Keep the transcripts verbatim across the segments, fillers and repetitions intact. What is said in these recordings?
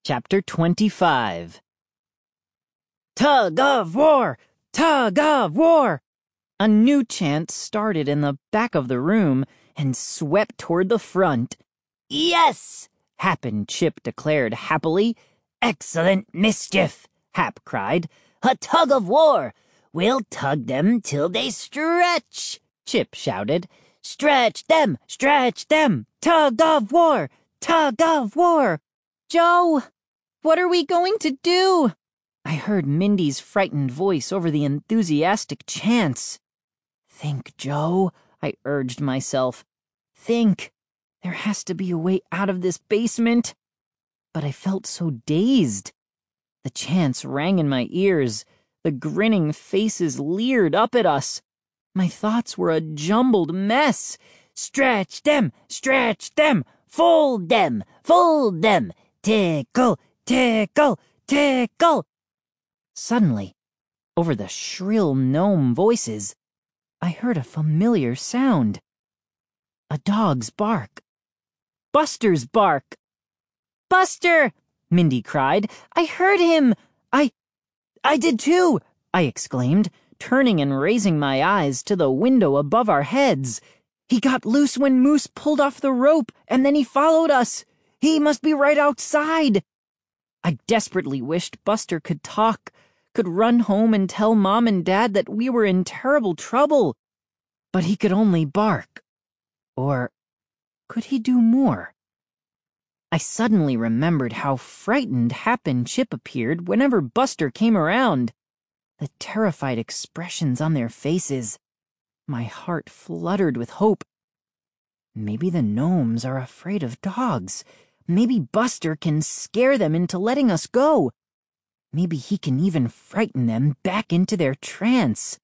Chapter twenty-five. Tug of war! Tug of war! A new chant started in the back of the room and swept toward the front. Yes! Hap and Chip declared happily. Excellent mischief! Hap cried. A tug of war! We'll tug them till they stretch! Chip shouted. Stretch them! Stretch them! Tug of war! Tug of war! Joe, what are we going to do? I heard Mindy's frightened voice over the enthusiastic chants. Think, Joe, I urged myself. Think. There has to be a way out of this basement. But I felt so dazed. The chants rang in my ears. The grinning faces leered up at us. My thoughts were a jumbled mess. Stretch them! Stretch them! Fold them! Fold them! Tickle! Tickle! Tickle! Suddenly, over the shrill gnome voices, I heard a familiar sound. A dog's bark. Buster's bark. Buster! Mindy cried. I heard him! I... I did too! I exclaimed, turning and raising my eyes to the window above our heads. He got loose when Moose pulled off the rope, and then he followed us. He must be right outside. I desperately wished Buster could talk, could run home and tell Mom and Dad that we were in terrible trouble. But he could only bark. Or could he do more? I suddenly remembered how frightened Hap and Chip appeared whenever Buster came around. The terrified expressions on their faces. My heart fluttered with hope. Maybe the gnomes are afraid of dogs. Maybe Buster can scare them into letting us go. Maybe he can even frighten them back into their trance.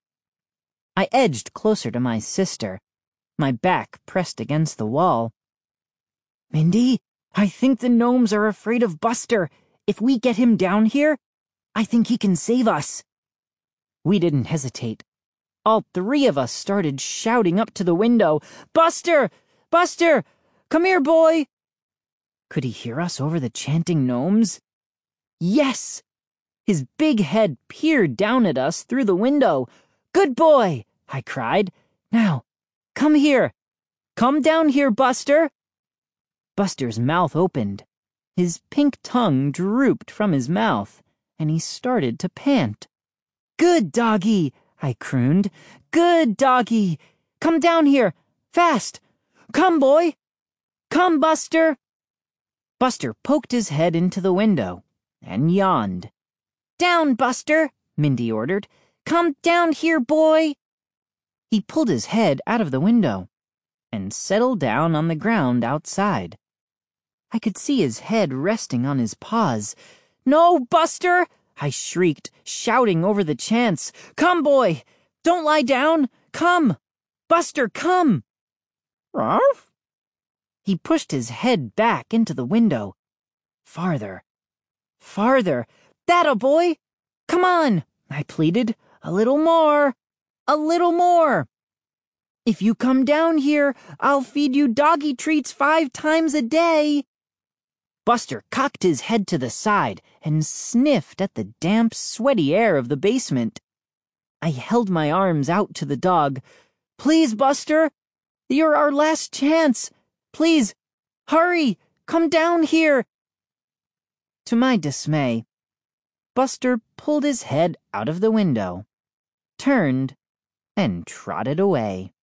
I edged closer to my sister, my back pressed against the wall. Mindy, I think the gnomes are afraid of Buster. If we get him down here, I think he can save us. We didn't hesitate. All three of us started shouting up to the window, Buster! Buster! Come here, boy! Could he hear us over the chanting gnomes? Yes! His big head peered down at us through the window. Good boy! I cried. Now, come here. Come down here, Buster. Buster's mouth opened. His pink tongue drooped from his mouth, and he started to pant. Good doggy! I crooned. Good doggy! Come down here, fast! Come, boy! Come, Buster! Buster poked his head into the window and yawned. Down, Buster, Mindy ordered. Come down here, boy! He pulled his head out of the window and settled down on the ground outside. I could see his head resting on his paws. No, Buster! I shrieked, shouting over the chants. Come, boy! Don't lie down! Come! Buster, come! Ruff! He pushed his head back into the window. Farther. Farther. That-a, boy! Come on! I pleaded. A little more. A little more. If you come down here, I'll feed you doggy treats five times a day. Buster cocked his head to the side and sniffed at the damp, sweaty air of the basement. I held my arms out to the dog. Please, Buster! You're our last chance! Please, hurry! Come down here! To my dismay, Buster pulled his head out of the window, turned, and trotted away.